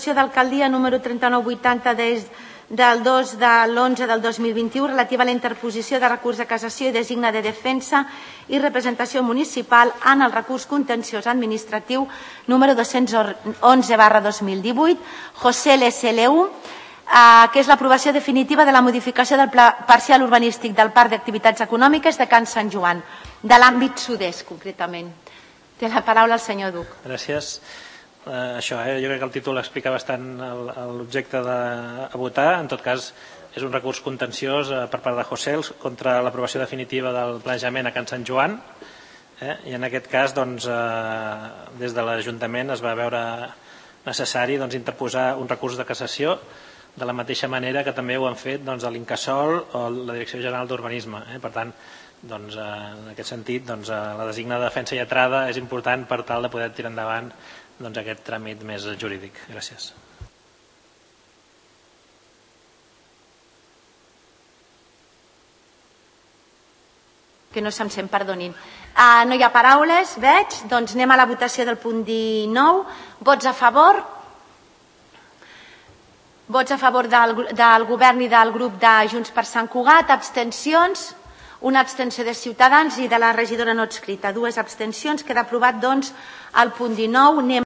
d'alcaldia número 3980 del 2 de l'11 del 2021 relativa a la interposició de recurs de cassació i designa de defensa i representació municipal en el recurs contenciós administratiu número 211/2018, José LSL1, que és l'aprovació definitiva de la modificació del pla parcial urbanístic del Parc d'Activitats Econòmiques de Can Sant Joan, de l'àmbit sud-est, concretament. Té la paraula el senyor Duc. Gràcies. Jo crec que el títol explica bastant l'objecte a votar. En tot cas, és un recurs contenciós per part de José contra l'aprovació definitiva del planejament a Can Sant Joan. I en aquest cas, des de l'Ajuntament es va veure necessari interposar un recurs de cassació de la mateixa manera que també ho han fet l'Incasòl o la Direcció General d'Urbanisme. Per tant, en aquest sentit, la designa de defensa lletrada és important per tal de poder tirar endavant aquest tràmit més jurídic. Gràcies. Que no se'm sent, perdonin. No hi ha paraules, veig. Doncs anem a la votació del punt 19. Vots a favor? Vots a favor del govern i del grup de Junts per Sant Cugat. Abstencions? Una abstenció de Ciutadans i de la regidora no adscrita. 2 abstencions. Queda aprovat, doncs, el punt 19.